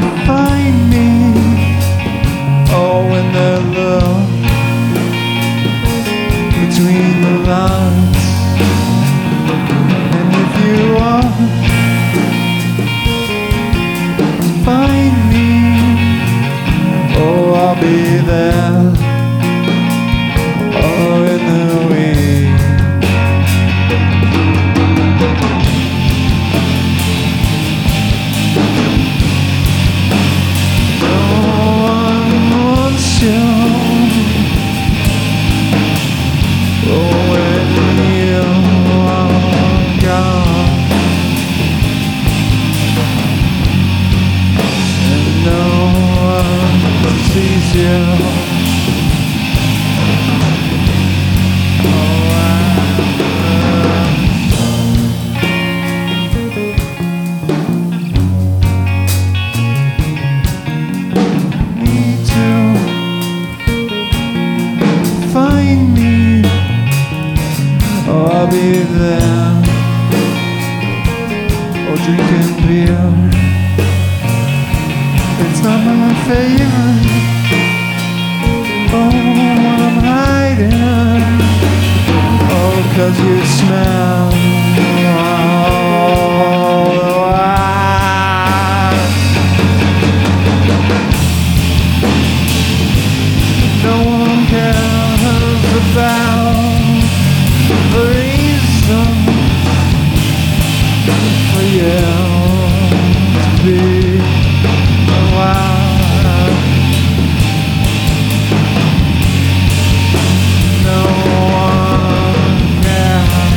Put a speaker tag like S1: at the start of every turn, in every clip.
S1: find me. Oh, when they're low between the lines. And if you want to find me, oh, I'll be there. Oh, in the wind. No one wants you. Oh, when you are gone, and no one sees you. Find me, oh, I'll be there. Oh, drinking beer, it's not my favorite. Oh, what I'm hiding, oh, 'cause you smell. No one cares about the reason for you to be alive. No one cares.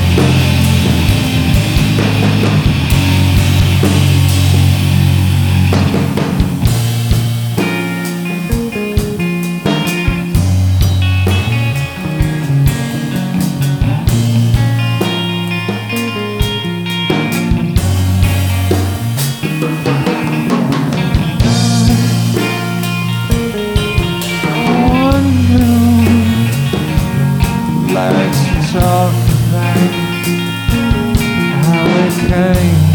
S1: Likes to talk about how it came.